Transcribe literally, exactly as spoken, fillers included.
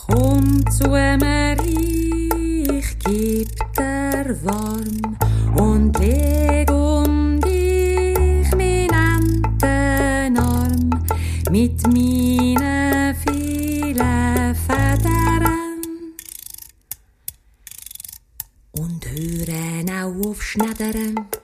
Komm zu mir, ich geb dir warm und leg um dich meinen Arm mit meinen vielen Federn und hören auch auf Schneidern.